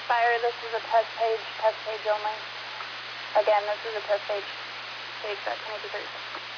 Fire, this is a test page only. Again, this is a test page. Please, 2236.